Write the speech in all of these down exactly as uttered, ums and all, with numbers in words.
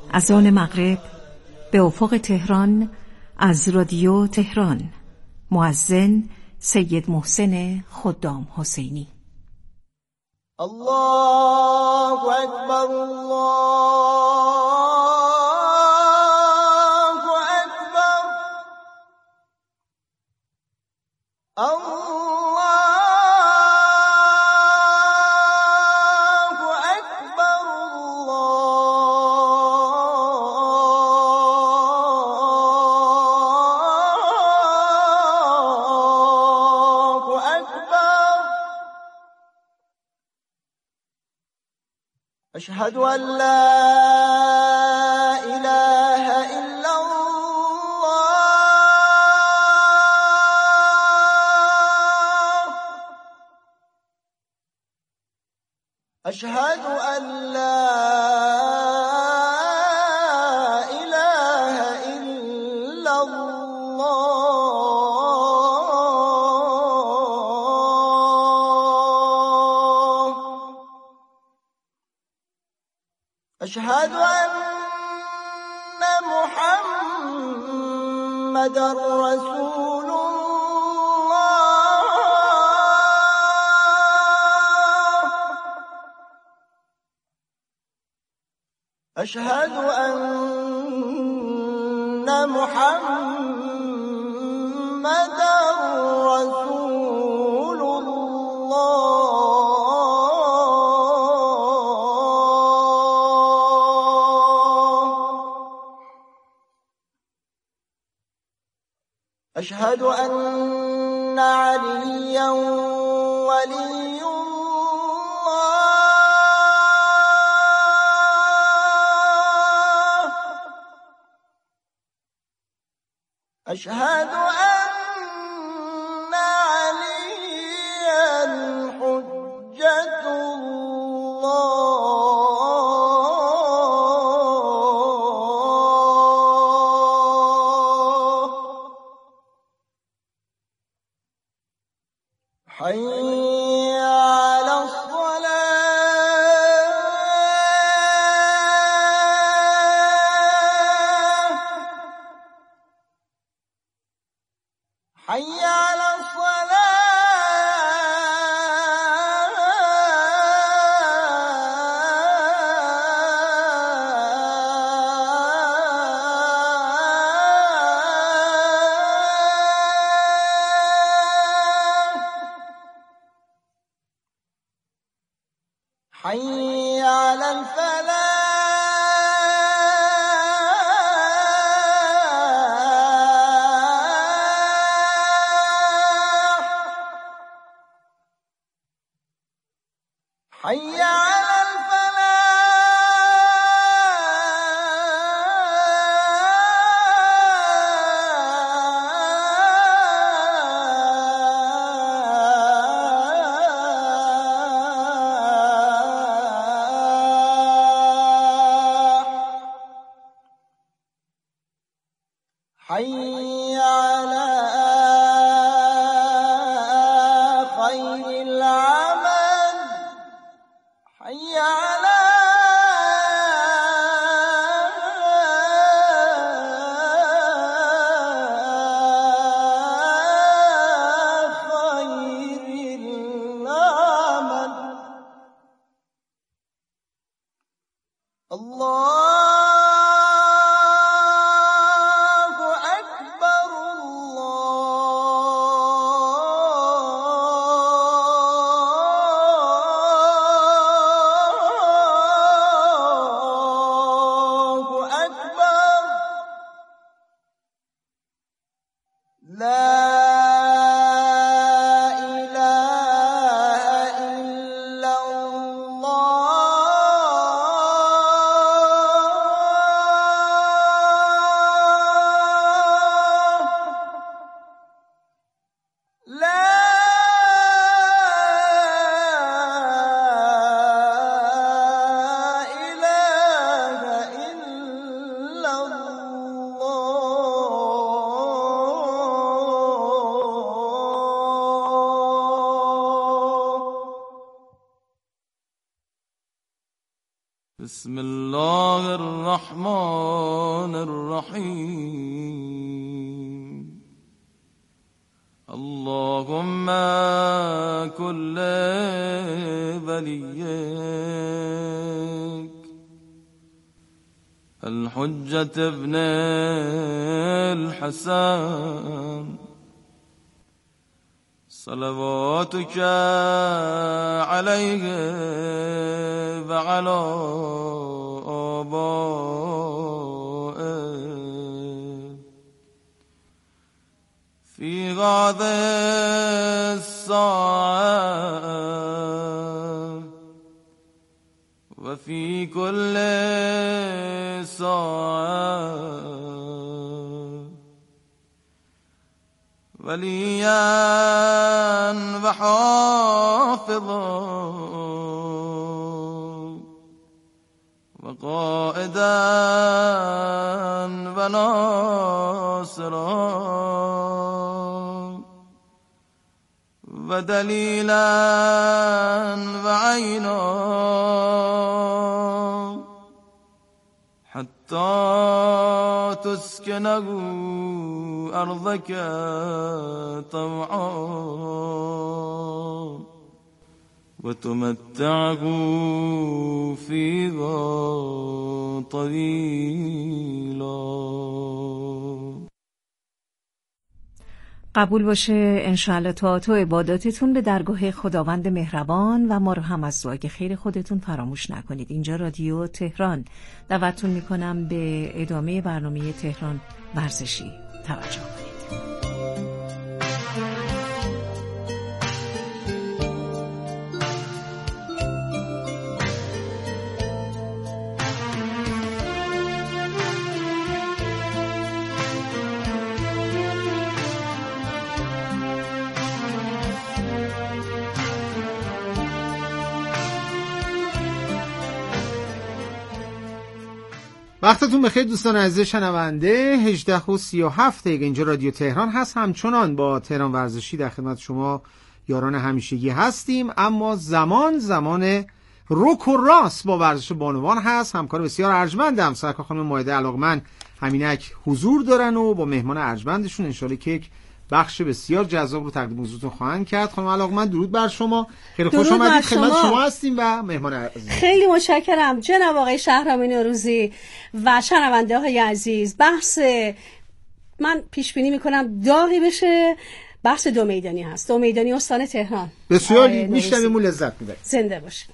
از آن مغرب به افق تهران از رادیو تهران. مؤذن سید محسن خدام حسینی. الله اکبر، الله اکبر، الله أشهد أن لا إله إلا الله، أشهد أن لا إله إلا الله، أشهد أن محمدًا رسول الله، أشهد أن محمدًا رسول أشهد أن عليا ولي الله، أشهد أن عليا حجة الله. حي على الصلاة، حي على حي على الفلاح، حي على حي على خير العمل، حي على خير العمل. الله لا إله إلا الله. بسم الله الرحمن الرحیم. اللهم كل ولیک الحجة ابن الحسن صلواتك عليه وعلى آبائه في هذه الساعة وفي كل ساعة وليا وحافظا وقائدا وناصرا ودليلا وعينا حتى تسكنه أرضك طوعا وتمتعه فيها طويلا. قبول باشه انشاءالله طاعت و عباداتتون به درگاه خداوند مهربان و ما رو هم از دعای خیر خودتون فراموش نکنید. اینجا رادیو تهران. دعوتتون میکنم به ادامه برنامه تهران ورزشی توجه کنید. وقتتون بخیر دوستان عزیز شنونده. هجده و سی و هفت دقیقه اینجا رادیو تهران هست. همچنان با تهران ورزشی در خدمت شما یاران همیشگی هستیم، اما زمان زمان روک و راست با ورزش بانوان هست. همکار بسیار ارجمندم سرکار خانم مایده علاقمند همینک حضور دارن و با مهمان ارجمندشون انشالله که یک بخش بسیار جذاب رو تقدیم حضورتون خواهند کرد. خانم علاقمند درود بر شما، خیلی خوش آمدید، خدمت شما هستیم و مهمان عزیز. خیلی متشکرم جناب آقای شهرام نوروزی و شنونده های عزیز. بحث من پیش بینی میکنم داغی بشه. بحث دو میدانی هست، دو میدانی استان تهران. بسیار میشنویم، لذت میبریم. زنده باشید.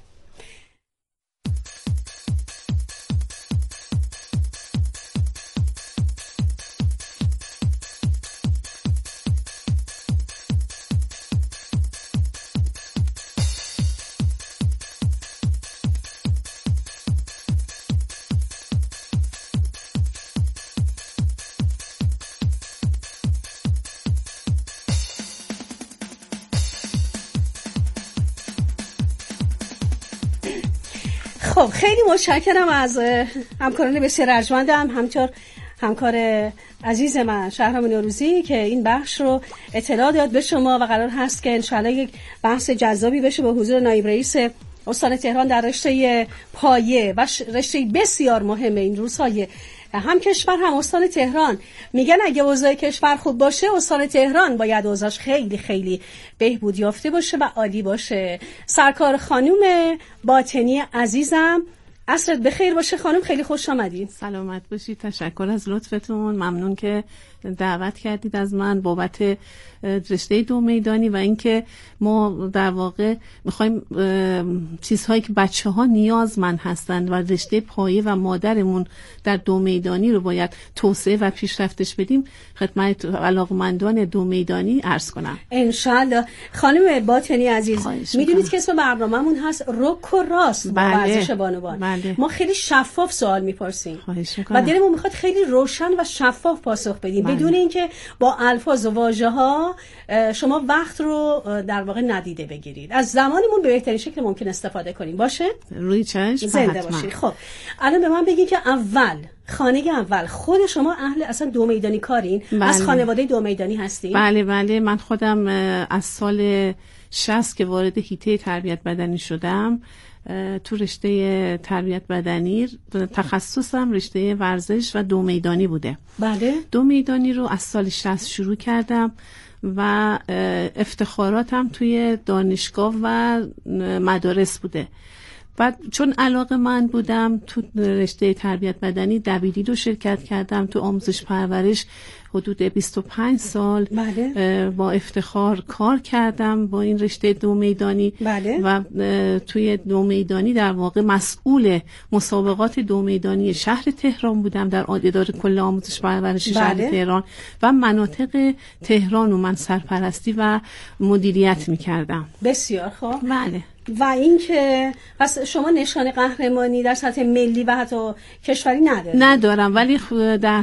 خب خیلی متشکرم از همکاران بسیار ارجمندم، همچنین همکار عزیز من شهرام نوروزی که این بخش رو اطلاع داد به شما و قرار هست که انشالله یک بحث جذابی بشه با حضور نایب رئیس استان تهران در رشته پایه و رشته بسیار مهم این روزهای هم کشور هم استان تهران. میگن اگه اوضاع کشور خوب باشه استان تهران باید اوضاعش خیلی خیلی بهبود یافته باشه و عالی باشه. سرکار خانم باطنی عزیزم، عصرت بخیر باشه خانم، خیلی خوش آمدید. سلامت باشید، تشکر از لطفتون، ممنون که دعوت کردید از من بابت رشته دو میدانی و اینکه ما در واقع میخوایم چیزهایی که بچه ها نیازمند هستند و رشته پایه و مادرمون در دو میدانی رو باید توسعه و پیشرفتش بدیم خدمت علاقمندان دو میدانی عرض کنم انشالله. خانم باطنی عزیز، میدونید که اسم برنامه‌مون هست رک و راست با ورزش بانوان. بله. ما خیلی شفاف سوال میپرسیم و دلمون میخواد خیلی روشن و شفاف پاسخ بدیم. بله. بدون اینکه با الفاظ و واژه ها شما وقت رو در واقع ندیده بگیرید. از زمانمون به بهترین شکل ممکن استفاده کنیم. باشه؟ روی چشم. زنده باشید. خب الان به من بگید که اول خانه اول خود شما اهل اصلا دو میدانی کارین؟ بله. از خانواده دو میدانی هستین؟ بله بله، من خودم از سال شصت که وارد حیطه تربیت بدنی شدم تو رشته تربیت بدنی، تخصصم رشته ورزش و دو میدانی بوده. بله. دو میدانی رو از سال شصت شروع کردم و افتخاراتم توی دانشگاه و مدارس بوده. بعد چون علاقه من بودم تو رشته تربیت بدنی، دبیری رو شرکت کردم تو آموزش پرورش حدود بیست و پنج سال. بله. با افتخار کار کردم با این رشته دو میدانی. بله. و توی دو میدانی در واقع مسئول مسابقات دو میدانی شهر تهران بودم در اداره کل آموزش پرورش بله. شهر تهران و مناطق تهران رو من سرپرستی و مدیریت می‌کردم. بسیار خوب. بله. و اینکه پس شما نشان قهرمانی در سطح ملی و حتی کشوری ندارید؟ ندارم، ولی در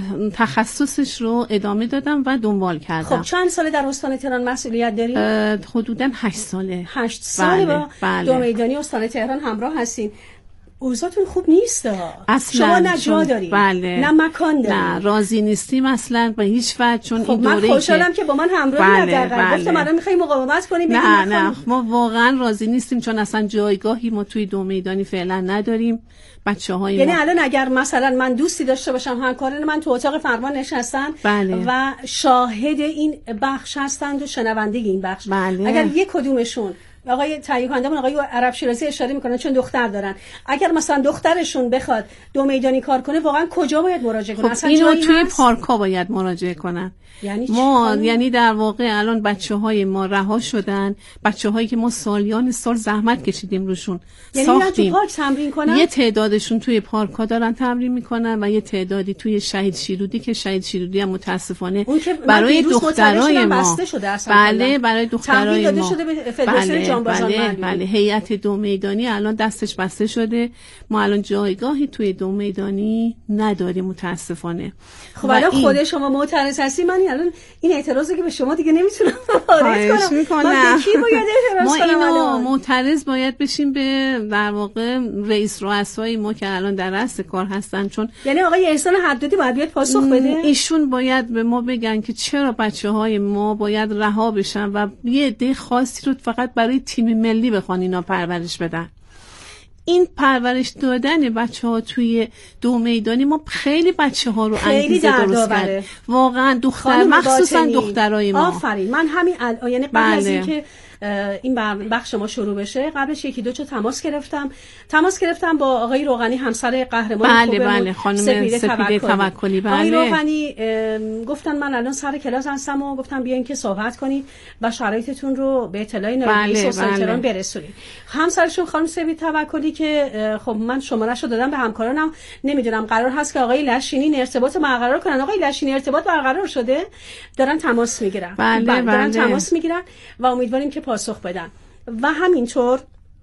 تخصصش رو ادامه دادم و دنبال کردم. خب چند ساله در استان تهران مسئولیت دارید؟ حدوداً هشت ساله. هشت ساله بله. با بله. دو میدانی استان تهران همراه هستین. اوضاعتون خوب نیست اصلا. شما نه جا دارید، بله. نه مکان دارید، نه راضی نیستیم اصلا به هیچ وجه. چون خب این من دوره‌ای خوشحالم که که با من همراه بله. ندارید. گفتم الان میخوایم مقاومت کنیم. نه نه ما واقعا راضی نیستیم چون اصلا جایگاهی ما توی دو میدانی فعلا نداریم. بچه‌های یعنی ما الان اگر مثلا من دوستی داشته باشم، همکاران من تو اتاق فرمان نشستن بله. و شاهد این بخش هستند و شنونده این بخش، بله. اگر یک کدومشون آقای تهیه کنندمون آقای عرب شیرازی اشاره میکنن چون دختر دارن، اگر مثلا دخترشون بخواد دو میدانی کار کنه واقعا کجا باید مراجعه کنه؟ خب اصلا اینو جایی توی هست؟ پارک‌ها باید مراجعه کنن. یعنی ما یعنی در واقع الان بچه‌های ما رها شدن، بچه‌هایی که ما سالیان سال زحمت کشیدیم روشون یعنی ساختیم. تو پارک تمرین کنن؟ یه تعدادشون توی پارک‌ها دارن تمرین میکنن و یه تعدادی توی شهید شیرودی که شهید شیرودی هم متاسفانه برای دخترای ما بله برای دخترای ما شده به فدراسیون جانبازان بله بله هیئت دو میدانی الان دستش بسته شده. ما الان جایگاهی توی دو میدانی نداریم متاسفانه. خب الان خود شما معترض هستی، من الان این اعتراضی که به شما دیگه نمیتونم وارد کنم. من به کی باید اعتراض کنم؟ ما اینو معترض باید بشیم به در واقع رئیس رؤسای ما که الان در رأس کار هستن. چون یعنی آقای احسان حدادی باید بیاد پاسخ بده. ایشون باید به ما بگن که چرا بچه‌های ما باید رها بشن و یه عده خاصی رو فقط برای تیم ملی بخوان اینا پرورش بدن. این پرورش دادن بچه‌ها توی دو میدانی ما خیلی بچه‌ها رو انگیزه درست کرد. واقعا دختر مخصوصا دخترای ما. آفرین. من همین الان یعنی قبل از اینکه این بخش ما شروع بشه قبلش یکی دو تا تماس گرفتم تماس گرفتم با آقای روغنی همسر قهرمان بله بله خانم سپیده توکلی. بله آقای روغنی گفتن من الان سر کلاس هستم و گفتم بیاین که صحبت کنید و شرایطتون رو به اطلاع نایب سلطان تهران برسونید. همسرشون خانم سپیده توکلی که خب من شماره‌شو دادم به همکارانم، نمیدونم قرار هست که آقای لشینی ارتباط برقرار کنن. آقای لشینی ارتباط برقرار شده، دارن تماس میگیرن. بله بله دارن تماس میگیرن و امیدواریم که پاسخ بدن. و همینطور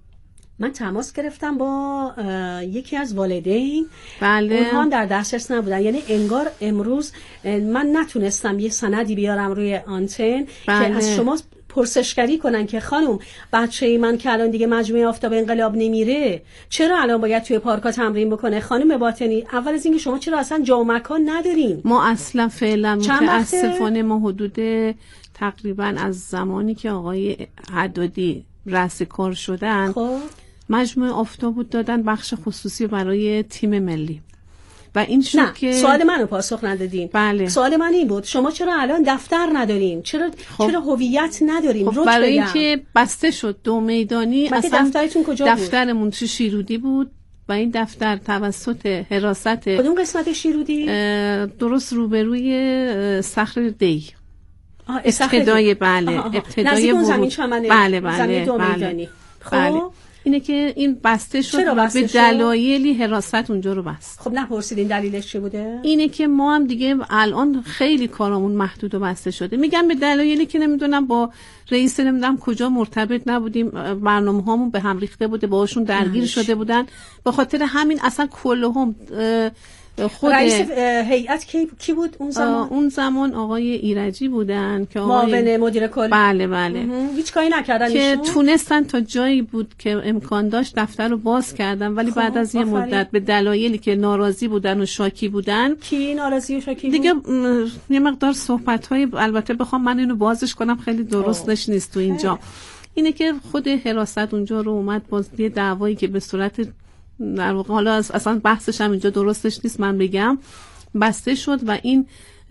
من تماس گرفتم با یکی از والدین. بله. اونها در دسترس نبودن، یعنی انگار امروز من نتونستم یه سندی بیارم روی آنتن بله. که از شما پرسشگری کنن که خانم بچه من که الان دیگه مجموعه آفتاب انقلاب نمیره چرا الان باید توی پارکا تمرین بکنه؟ خانم باطنی، اول از اینکه شما چرا اصلا جا و مکان ندارین؟ ما اصلا فعلا متاسفانه ما حدود تقریبا از زمانی که آقای حدادی رأس کار شدن خب مجموعه آفتاب بود دادن بخش خصوصی برای تیم ملی و این شد نه. که سوال منو پاسخ ندادین. بله. سوال من این بود شما چرا الان دفتر ندارین؟ چرا خب. چرا هویت ندارین؟ خب برای اینکه بسته شد دو میدانی. اصلا دفترتون کجا بود؟ دفترمون تو شیرودی بود و این دفتر توسط حراست کدوم قسمت شیرودی؟ درست روبروی صخر دی ابتدای بله ابتدای ورود زمین چمنه. بله بله زمین دو بله. میدانی. خب بله. اینه که این بسته شد و به دلایلی حراست اونجا رو بست. خب نپرسیدین دلیلش چی بوده؟ اینه که ما هم دیگه الان خیلی کارامون محدود و بسته شده. میگم به دلایلی که نمیدونم با رئیس نمیدونم کجا مرتبط نبودیم، برنامه‌هامون به هم ریخته بوده، باهاشون درگیر شده بودن. به خاطر همین اصلا کلهم خود رئیس هیئت کی کی بود اون زمان؟ اون زمان آقای ایرجی بودن که معاون مدیر کل. بله بله. هیچ کاری نکردن که تونستن تا جایی بود که امکان داشت دفتر رو باز کردن، ولی بعد از یه مدت به دلایلی که ناراضی بودن و شاکی بودن. کی ناراضی و شاکی دیگه یه مقدار صحبت‌های البته بخوام من اینو بازش کنم خیلی درستش نیست تو اینجا. اینه که خود حراست اونجا رو اومد باز یه دعوایی که به صورت در واقع حالا اصلا بحثش هم اینجا درستش نیست من بگم بسته شد و این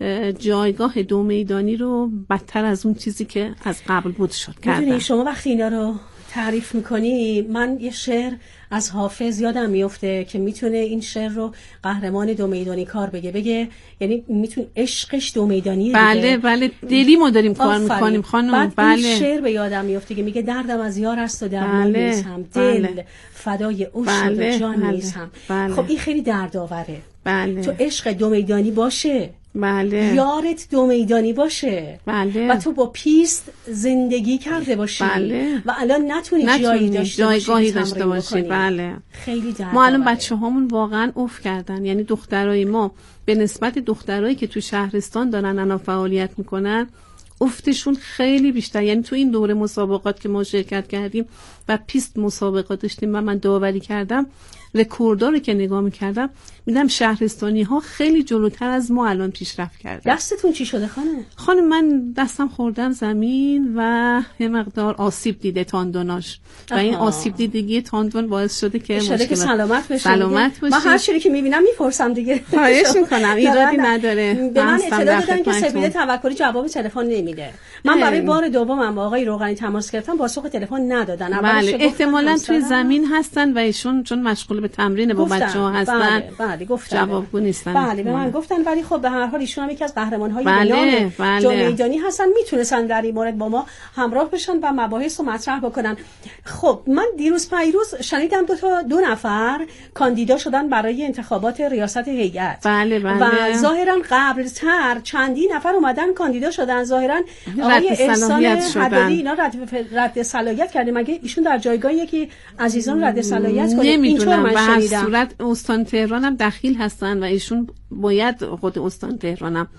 جایگاه دو میدانی رو بدتر از اون چیزی که از قبل بود شد کردن. میدونی شما وقتی اینا رو تعریف میکنی من یه شعر از حافظ یادم میفته که میتونه این شعر رو قهرمان دو میدانی کار بگه بگه یعنی میتونه عشقش دو میدانیه. بله دیگه. بله دلی ما داریم کار میکنیم خانم. بعد بله این شعر به یادم میفته که میگه دردم از یار است و درمان بله. نیستم دل بله. فدای او بله. شد و جان بله. نیستم. بله. خب این خیلی دردآوره. بله. تو عشق دو میدانی باشه بله. یارت دو میدانی باشه بله. و تو با پیست زندگی کرده باشی بله. و الان نتونی, نتونی جایی داشته جایگاهی باشی داشته باشی. بله. خیلی درد ما الان بچه هامون واقعا افت کردن، یعنی دخترای ما به نسبت دخترایی که تو شهرستان دارن الان فعالیت میکنن افتشون خیلی بیشتر. یعنی تو این دوره مسابقات که ما شرکت کردیم و پیست مسابقات داشتیم و من داوری کردم رکوردها رو که نگاه میکردم میدم شهرستانی ها خیلی جلوتر از ما الان پیشرفت کردن. دستتون چی شده خانم؟ خانم من دستم خوردم زمین و یه مقدار آسیب دیده تاندوناش و این آسیب دیدگی تاندون باعث شده که شده که سلامت بشه. سلامت باشی. من هر چیزی که میبینم میپرسم دیگه. خواهش میکنم ایرادی نداره. به من اطلاع دادن که سپیده توکلی جواب تلفن نمیده. من برای بار دومم با آقای روغنی تماس گرفتم پاسخ تلفن ندادن. بله احتمالاً توی زمین هستن و ایشون چون مشغول به تمرین با بچه‌ها هستن. بله بله گفتن. جوابگو نیستن. بله به من گفتن ولی خب به هر حال ایشون هم یکی از قهرمان‌های بله بله جو میدانی هستن میتونستن در این مورد با ما همراه بشن و مباحث رو مطرح بکنن. خب من دیروز پیروز شنیدم دو تا دو نفر کاندیدا شدن برای انتخابات ریاست هیئت. بله بله. و ظاهرا قبل‌تر چندین نفر اومدن کاندیدا شدن ظاهرا آقای احسان حدادی اینا رد رد صلاحیت کردیم. مگه ایشون در جایگاهی که عزیزان رد صلاحیت کنه اینطور من شنیدم. به هر صورت استان تهران هم دخیل هستن و ایشون باید خود استان تهران هم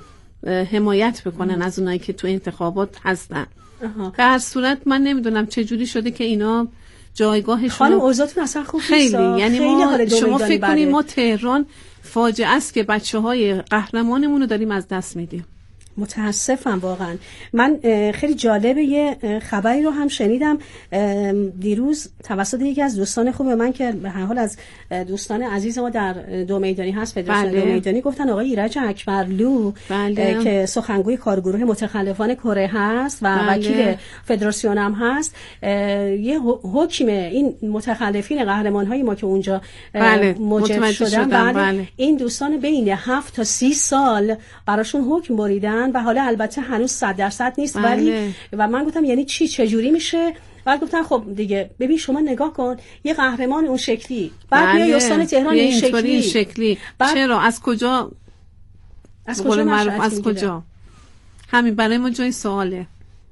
حمایت بکنن از اونایی که تو انتخابات هستن. به هر صورت من نمیدونم چه جوری شده که اینا جایگاهشون خانم اوضاعتون اصلا خوب نیست. خیلی یعنی خیلی ما شما فکر کنید بده. ما تهران فاجعه است که بچه‌های قهرمانمون رو داریم از دست میدیم. متاسفم واقعا. من خیلی جالبه یه خبری رو هم شنیدم دیروز توسط یکی از دوستان خوب من که به هر حال از دوستان عزیز ما در دو میدانی هست فدراسیون بله. دو میدانی گفتن آقای ایرج اکبرلو بله. که سخنگوی کارگروه متخلفان کره هست و بله. وکیل فدراسیون هم هست یه حکم این متخلفین قهرمان‌های ما که اونجا بله. موجب شدن بله. بله. این دوستان بین هفت تا سی سال براشون حکم بریدن و حالا البته هنوز صد درصد نیست. بله. ولی و من گفتم یعنی چی چجوری میشه؟ بعد گفتن خب دیگه ببین شما نگاه کن یه قهرمان اون شکلی بعد بله. بیا استان تهران این شکلی, این شکلی. بعد... چرا از کجا از کجا معروف از کجا همین برای ما جای سواله.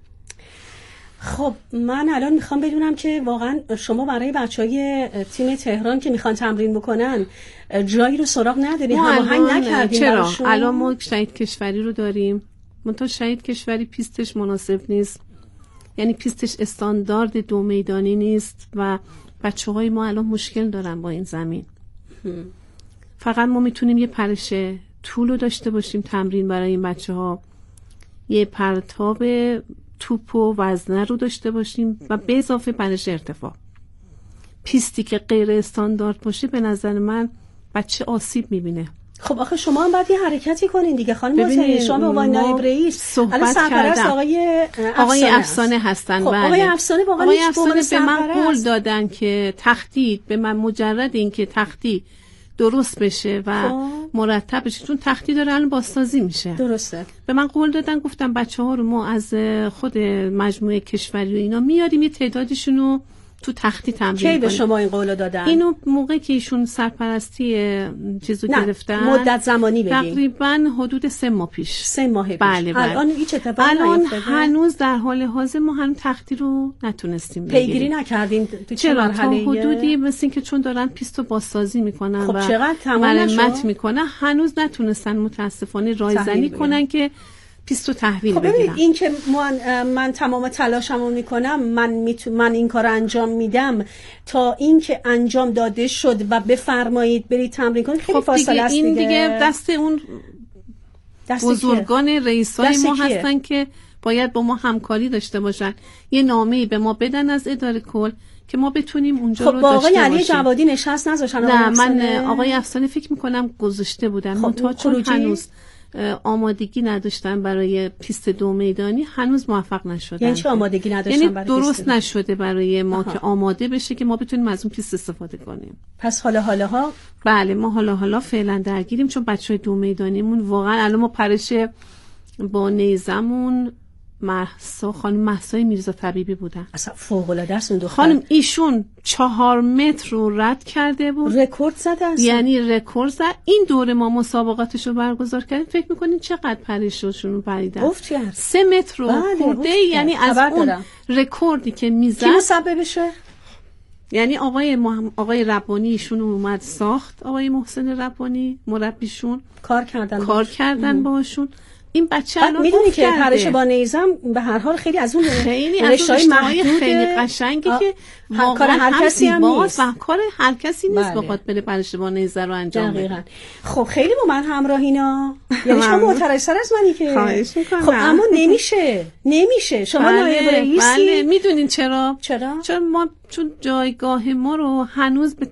خب من الان میخوام بدونم که واقعا شما برای بچهای تیم تهران که میخوان تمرین بکنن جایی رو سراغ ندارین هماهنگ نکردین؟ چرا براشون؟ الان ما شهید کشوری رو داریم منتها شهید کشوری پیستش مناسب نیست، یعنی پیستش استاندارد دو میدانی نیست و بچه های ما الان مشکل دارن با این زمین. هم. فقط ما میتونیم یه پرش طول رو داشته باشیم تمرین برای این بچه ها، یه پرتاب توپ و وزنه رو داشته باشیم و به اضافه پرش ارتفاع. پیستی که غیر استاندارد باشه به نظر من بچه آسیب میبینه. خب آخه شما هم باید یه حرکتی کنین دیگه خانم حسینی. شما به عنوان نایب رئیس الان سرپرست آقای آقای افسانه هستن. خب بله. آقای افسانه واقعا آقای هیچ افسانه به من قول دادن که تختی به من مجرد این که تختی درست بشه و خب. مرتب بشه چون تختی داره الان بازسازی میشه. درسته. به من قول دادن گفتم بچه‌ها رو ما از خود مجموعه کشوری و اینا میاریم یه تعدادشون رو تو تختی تمرین کنیم. کی به شما این قولو دادن؟ اینو موقعی که ایشون سرپرستی چیزو گرفتن مدت زمانی بگیم تقریبا حدود سه ماه پیش. سه ماه پیش. بله بله. الان هیچ اتفاقی الان هنوز در حال حاضر ما هم تختی رو نتونستیم بگیریم. پیگیری نکردین تو چه مرحله؟ تا حدودی مثل این که چون دارن پیستو بازسازی میکنن خب و چقدر تمام مرمت میکنن هنوز نتونستن متاسفانه رایزنی کنن که پیستو تحویل خب بگیرم. این که من, من تمام تلاشمو میکنم من میتو من این کار انجام میدم تا این که انجام داده شد و بفرمایید برید تمرین کنید خیلی خب فاصله است این دیگه. دیگه دست اون دست بزرگان رئیسای ما کیه؟ هستن که باید با ما همکاری داشته باشن، یه نامه‌ای به ما بدن از اداره کل که ما بتونیم اونجا خب رو با داشته آقای باشیم. علی جوادی نشست نذاشتن؟ نه من آقای افسانه فکر میکنم گذاشته بودن، خب منتها چون هنوز آمادگی نداشتن برای پیست دو میدانی هنوز موفق نشدن. یعنی چه آمادگی نداشتن؟ یعنی برای درست پیست نشده برای ما آها. که آماده بشه که ما بتونیم از اون پیست استفاده کنیم. پس حالا حالا ها بله ما حالا حالا فعلا درگیریم، چون بچهای دو میدانیمون واقعا الان ما پرش با نیزمون مهسا خانم مهسا میرزا طبیبی بودن، اصلا فوق العاده است اون دختر. خانم ایشون چهار متر رو رد کرده بود، رکورد زده اصلا. یعنی رکورد زد. این دوره ما مسابقاتش رو برگزار کردیم، فکر میکنین چقدر پریششون رو پریدن؟ افت کرد سه متر رو خورده، یعنی از اون رکوردی که میزد کی مسببشه؟ یعنی آقای مح... آقای ربانی ایشون اومد ساخت، آقای محسن ربانی مربیشون کار کردن کار باش. کردن باشون. این بچه الان میدونی که کرده. پرش با نیزم به هر حال خیلی از اون خیلی از رشته‌های اون رشته‌های محدود خیلی قشنگی که کار هر هم کسی هم زیباست نیست و کار هر کسی نیست بله. بخواد بره پرش با نیزه رو انجام بده. دقیقاً. خب خیلی با من همراهینا، یعنی شما معترض‌تر از منی که خواهش میکنم. خب اما نمیشه نمیشه شما بله. نایب رئیسی. بله میدونین چرا؟ چرا؟ چون ما چون جایگاه ما رو هنوز به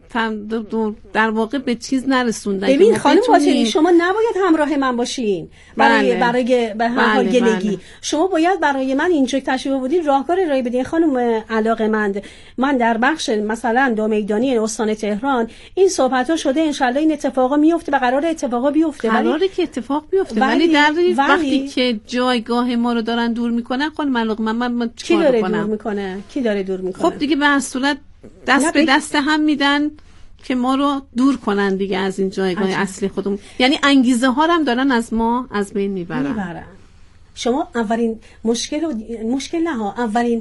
در واقع به چیز نرسوندن. ببین خانم باطنی شما نباید همراه من باشین برای بله. برای به هر حال بله. گلگی بله. شما باید برای من اینجا تشریف بودین راهکار ارائه بدین. خانم علاقه‌مند، من در بخش مثلا دو میدانی استان تهران این صحبت‌ها شده، ان شاءالله این اتفاقا میفته و قرار اتفاقا بیفته، قراره که اتفاق بیفته، ولی, ولی در ولی وقتی که جایگاه ما رو دارن دور میکنن خانم علاقه‌مند من, من کی داره دور میکنه؟ کی داره دور میکنه؟ خب دیگه به هر صورت دست به دست هم میدن که ما رو دور کنن دیگه از این جایگاه عجب. اصلی خودمون، یعنی انگیزه ها هم دارن از ما از بین میبرن. میبرن. شما اولین مشکل و مشکل نه ها اولین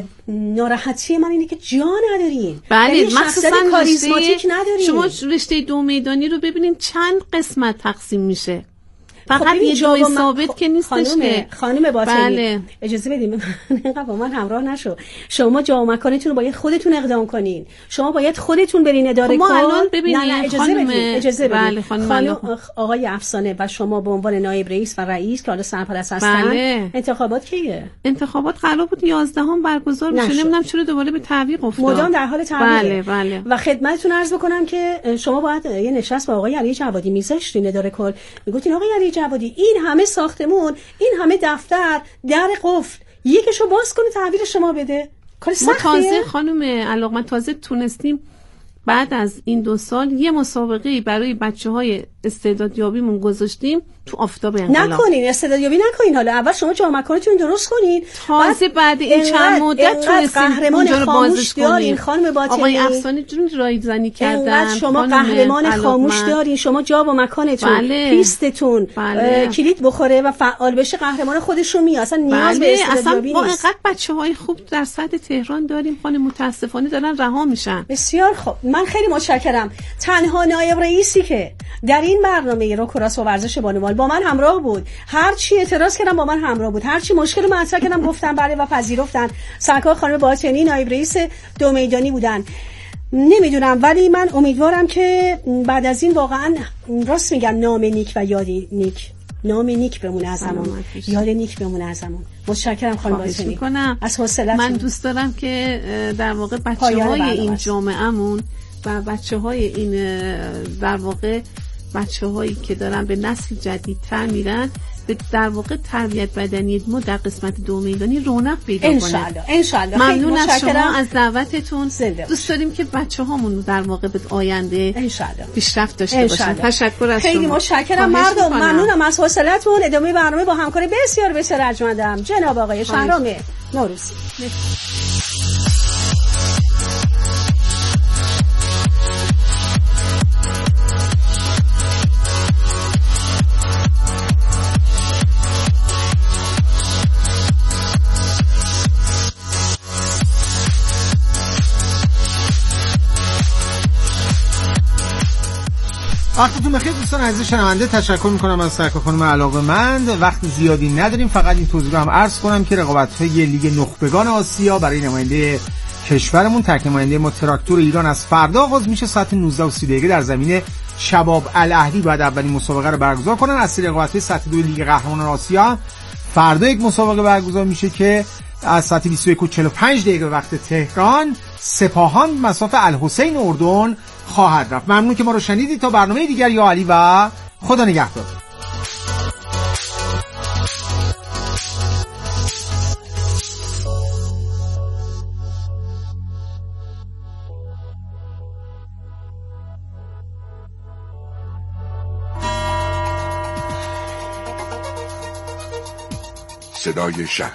ناراحتی من اینه که جا ندارین. بله مخصوصا کاریزماتیک ندارین. شما رشته دو میدانی رو ببینین چند قسمت تقسیم میشه، فقط خب یه جای ثابت خ... که نیستش که خانم باطنی بله. اجازه بدید اینقدر با من همراه نشو. شما جا و مکانتون رو باید خودتون اقدام کنین، شما باید خودتون برین اداره کن. ما الان ببینید نه نه اجازه خانم... بدید اجازه بدید بله خانم, خانم آقای افسانه و شما به عنوان نایب رئیس و رئیس که حالا سرپرست هستن بله. انتخابات کیه؟ انتخابات قرار بود یازدهم برگزار بشه، نمیدونم چرا دوباره به تعویق افتاد. مدام در حال تعویق. بله بله. و خدمتتون عرض بکنم که شما باید یه نشست با آقای علی جوادی میذاشتین اداره کل، میگفتین آقای علی جوادی این همه ساختمون، این همه دفتر در قفل، یکیشو باز کنه تحویل شما بده. کار سختیه. ما تازه خانم علاقمند تازه تونستیم بعد از این دو سال یه مسابقه برای بچه‌های استعدادیابیمون گذاشتیم تو آفتاب انقلاب. نکنین استعدادیابی نکنین، حالا اول شما جا مکانتون درست کنین، تازه بعد این چند مدت تونستیم اونجا رو بازش کنیم. خانم باطنی آقای افسانی جون رایزنی کردن، شما قهرمان خاموش دارین، شما جا و مکانتون بله. پیستتون بله. کلید بخوره و فعال بشه قهرمان خودشون میاد، اصلا نیاز بله. به استعدادیابی نیست. ما انقدر بچه‌های خوب در سطح تهران داریم خانم، متاسفانه دارن رها میشن. بسیار خوب، من خیلی متشکرم. تنها نایب رئیسی که در این برنامه رو کراس و ورزش بانوال با من همراه بود، هر چی اعتراض کردم با من همراه بود، هر چی مشکل مطرح کردم گفتم بله و پذیرفتن. سرکار خانم باطنی نایب رئیس دو میدانی بودن. نمیدونم ولی من امیدوارم که بعد از این واقعا راست میگن نام نیک و یاد نیک، نام نیک بمونه ازمون، یاد نیک بمونه ازمون. متشکرم خانم باطنی از حوصلتون. من دوست دارم که در واقع بچه‌های این جامعهمون و بچه‌های این در واقع بچه‌هایی که دارن به نسل جدیدتر میرن به در واقع تربیت بدنی ما در قسمت دو میدانی رونق پیدا کنه. انشالله انشالله. ممنون از شما از دعوتتون. دوست داریم که بچه‌هامون در واقع به آینده انشالله پیشرفت داشته باشن. تشکر از شما. خیلی متشکرم مردم. ممنونم از حوصلتون. ادامه برنامه با همکاری بسیار بسیار ارجمندم جناب آقای شهرام نوروزی. وقتتون بخیر دوستان عزیز شنونده. تشکر میکنم از سرکار خانم علاقه‌مند. وقت زیادی نداریم، فقط این توضیح رو هم عرض کنم که رقابت‌های لیگ نخبگان آسیا برای نماینده کشورمون تک نماینده ما تراکتور ایران از فردا آغاز میشه. ساعت نوزده و سی دقیقه در زمین شباب الاهلی بعد اولین مسابقه رو برگزار کنن. از رقابت‌های سطح دو لیگ قهرمانان آسیا فردا یک مسابقه برگزار میشه که از ساعت بیست و یک و چهل و پنج دقیقه وقت تهران سپاهان مساف الحسین اردن خواهد رفت. ممنون که ما رو شنیدید. تا برنامه دیگر، یا علی و خدا نگهدار. صدای شهر.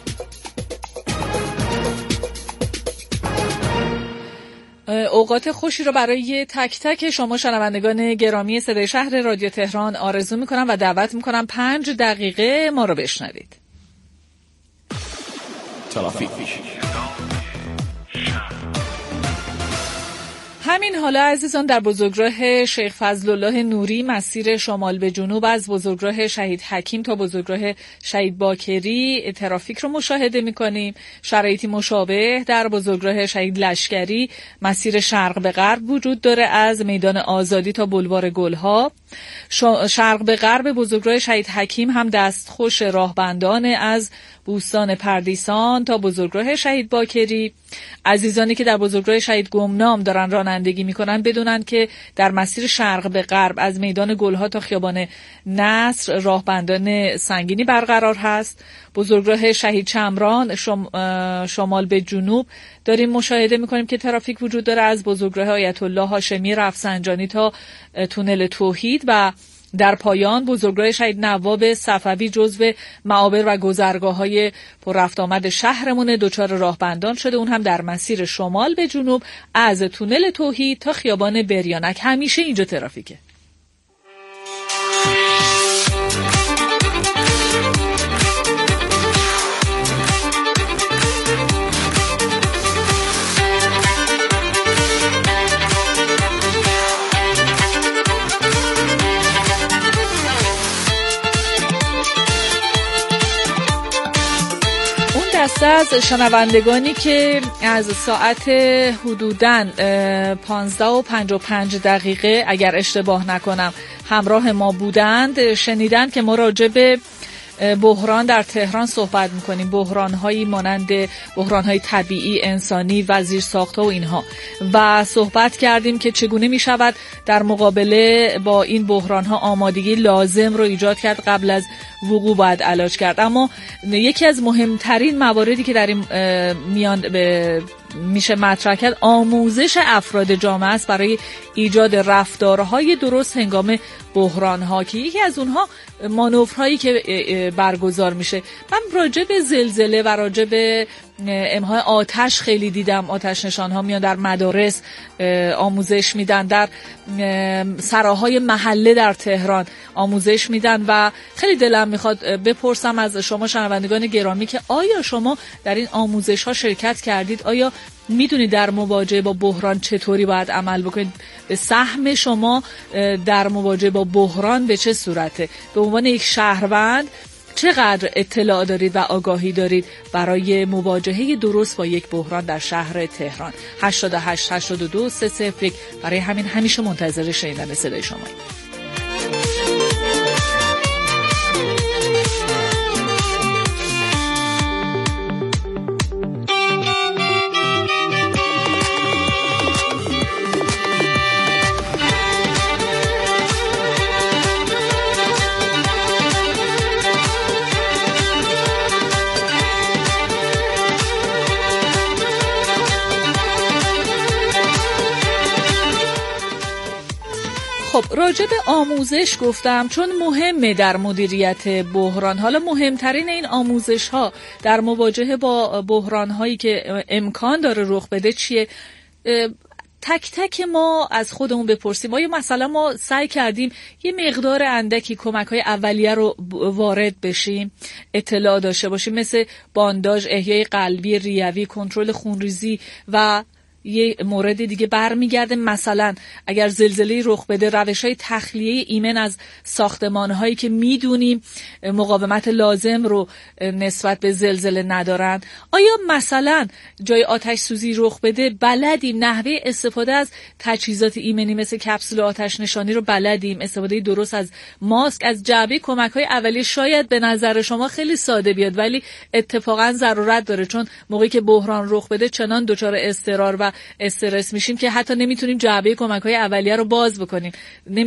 اوقات خوشی رو برای تک تک شما شنوندگان گرامی صدای شهر رادیو تهران آرزو میکنم و دعوت میکنم پنج دقیقه ما رو بشنوید. ترافیک. همین حالا عزیزان در بزرگراه شیخ فضلالله نوری مسیر شمال به جنوب از بزرگراه شهید حکیم تا بزرگراه شهید باکری ترافیک رو مشاهده می‌کنیم. شرایطی مشابه در بزرگراه شهید لشکری مسیر شرق به غرب وجود داره از میدان آزادی تا بلوار گلها. شرق به غرب بزرگراه شهید حکیم هم دستخوش راهبندان از بوستان پردیسان تا بزرگراه شهید باکری. عزیزانی که در بزرگراه شهید گمنام دارن رانندگی میکنن بدونن که در مسیر شرق به غرب از میدان گلها تا خیابان نصر راهبندان سنگینی برقرار هست. بزرگراه شهید چمران شم، شمال به جنوب داریم مشاهده میکنیم که ترافیک وجود داره از بزرگراه آیت الله هاشمی رفسنجانی تا تونل توحید. و در پایان بزرگراه شهید نواب صفوی جزو معابر و گذرگاه‌های پر رفت آمد شهرمون دچار راهبندان شده، اون هم در مسیر شمال به جنوب از تونل توحید تا خیابان بریانک. همیشه اینجا ترافیکه. دسته از شنوندگانی که از ساعت حدوداً پانزده و پنجاه و پنج دقیقه اگر اشتباه نکنم همراه ما بودند شنیدند که ما راجع به بحران در تهران صحبت میکنیم، بحران‌هایی مانند بحران‌های طبیعی، انسانی و زیرساخت‌ها و اینها، و صحبت کردیم که چگونه میشود در مقابله با این بحران‌ها آمادگی لازم رو ایجاد کرد، قبل از وقوع باید علاج کرد. اما یکی از مهمترین مواردی که در این میان به میشه مطرح کرد آموزش افراد جامعه است برای ایجاد رفتارهای درست هنگام بحران‌ها، که یکی از اونها مانورهایی که برگزار میشه. من راجع به زلزله و راجع به امهای آتش خیلی دیدم، آتش نشان‌ها میان در مدارس آموزش میدن، در سراهای محله در تهران آموزش میدن و خیلی دلم میخواد بپرسم از شما شنوندگان گرامی که آیا شما در این آموزش‌ها شرکت کردید؟ آیا میدونید در مواجهه با بحران چطوری باید عمل بکنید؟ به سهم شما در مواجهه با بحران به چه صورته؟ به عنوان یک شهروند چقدر اطلاع دارید و آگاهی دارید برای مواجهه درست با یک بحران در شهر تهران؟ هشتاد و هشت هشتاد و دو سه صفر یک. برای همین همیشه منتظر شنیدن صدای شماییم. خب راجع به آموزش گفتم چون مهمه در مدیریت بحران. حالا مهمترین این آموزش ها در مواجهه با بحران هایی که امکان داره رخ بده چیه؟ تک تک ما از خودمون بپرسیم آیا مثلا ما سعی کردیم یه مقدار اندکی کمک‌های اولیه رو وارد بشیم، اطلاع داشته باشیم، مثل بانداژ، احیای قلبی ریوی، کنترل خونریزی و یه مورد دیگه برمیگرده. مثلا اگر زلزله رخ بده، روش‌های تخلیه ایمن از ساختمان‌هایی که میدونیم مقاومت لازم رو نسبت به زلزله ندارن. آیا مثلا جای آتش سوزی رخ بده بلدیم نحوه استفاده از تجهیزات ایمنی مثل کپسول آتش نشانی رو بلدیم، استفاده درست از ماسک، از جعبه کمک‌های اولیه؟ شاید به نظر شما خیلی ساده بیاد ولی اتفاقا ضرورت داره، چون موقعی که بحران رخ بده چنان دچار اضطرار و استرس میشیم که حتی نمیتونیم جعبه کمک‌های اولیه رو باز بکنیم.